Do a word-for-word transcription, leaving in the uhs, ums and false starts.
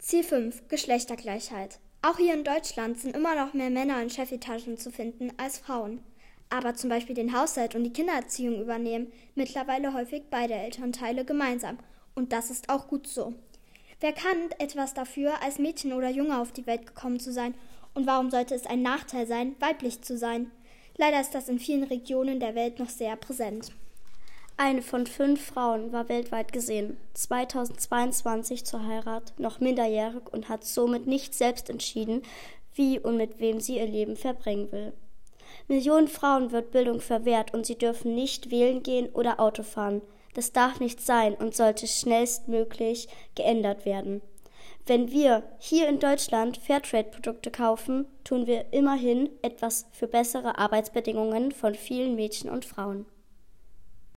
Ziel fünf. Geschlechtergleichheit. Auch hier in Deutschland sind immer noch mehr Männer in Chefetagen zu finden als Frauen. Aber zum Beispiel den Haushalt und die Kindererziehung übernehmen mittlerweile häufig beide Elternteile gemeinsam. Und das ist auch gut so. Wer kann etwas dafür, als Mädchen oder Junge auf die Welt gekommen zu sein? Und warum sollte es ein Nachteil sein, weiblich zu sein? Leider ist das in vielen Regionen der Welt noch sehr präsent. Eine von fünf Frauen war weltweit gesehen, zweitausendzweiundzwanzig zur Heirat, noch minderjährig und hat somit nicht selbst entschieden, wie und mit wem sie ihr Leben verbringen will. Millionen Frauen wird Bildung verwehrt und sie dürfen nicht wählen gehen oder Auto fahren. Das darf nicht sein und sollte schnellstmöglich geändert werden. Wenn wir hier in Deutschland Fairtrade-Produkte kaufen, tun wir immerhin etwas für bessere Arbeitsbedingungen von vielen Mädchen und Frauen.